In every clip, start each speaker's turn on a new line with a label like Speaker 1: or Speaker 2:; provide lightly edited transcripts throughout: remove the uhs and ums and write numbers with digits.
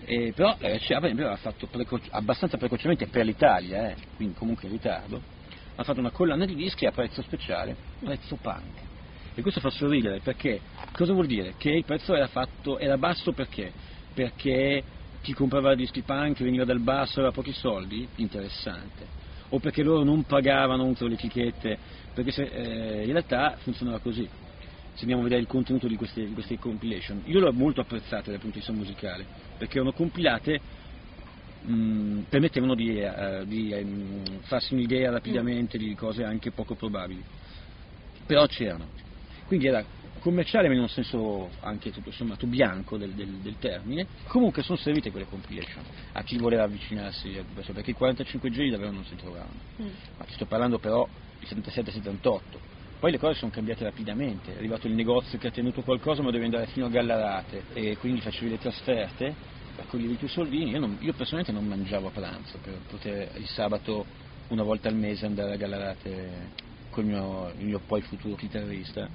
Speaker 1: Però la RCA per esempio aveva fatto abbastanza precocemente per l'Italia, quindi comunque in ritardo, ha fatto una collana di dischi a prezzo speciale, prezzo punk. E questo fa sorridere perché cosa vuol dire? Che il prezzo era basso perché? Perché chi comprava dischi punk veniva dal basso e aveva pochi soldi? Interessante. O perché loro non pagavano le etichette? Perché in realtà funzionava così. Se andiamo a vedere il contenuto di queste compilation, io l'ho molto apprezzate dal punto di vista musicale, perché erano compilate, permettevano di farsi un'idea rapidamente di cose anche poco probabili, però c'erano, quindi era commerciale ma in un senso anche tutto sommato bianco del termine. Comunque sono servite quelle compilation a chi voleva avvicinarsi a questo, perché i 45 giri davvero non si trovavano, ma ti sto parlando però di 77-78. Poi le cose sono cambiate rapidamente, è arrivato il negozio che ha tenuto qualcosa ma dovevi andare fino a Gallarate e quindi facevi le trasferte, raccoglievi i tuoi soldini. Io personalmente non mangiavo a pranzo per poter il sabato una volta al mese andare a Gallarate con il mio poi futuro chitarrista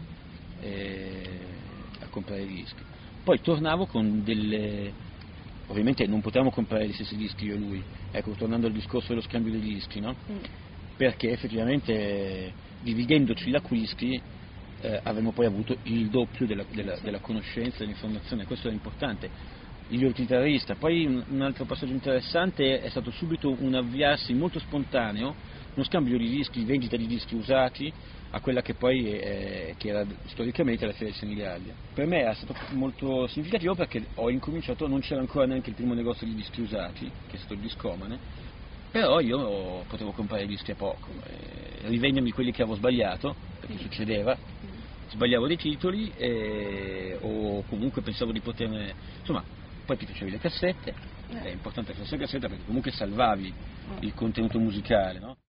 Speaker 1: a comprare dischi. Poi tornavo con ovviamente non potevamo comprare gli stessi dischi io e lui, ecco, tornando al discorso dello scambio dei dischi, no? Perché effettivamente dividendoci gli acquisti avremmo poi avuto il doppio della conoscenza, dell'informazione, questo è importante. Il chitarrista. Poi un altro passaggio interessante è stato subito un avviarsi molto spontaneo, uno scambio di dischi, vendita di dischi usati a quella che poi che era storicamente la Fiera di Senigallia. Per me è stato molto significativo perché ho incominciato, non c'era ancora neanche il primo negozio di dischi usati, che è stato il Discomane, però io potevo comprare dischi a poco, rivendermi quelli che avevo sbagliato, perché succedeva, sbagliavo dei titoli o comunque pensavo di poterne, insomma, poi ti facevi le cassette, è importante fare le cassette perché comunque salvavi il contenuto musicale, no?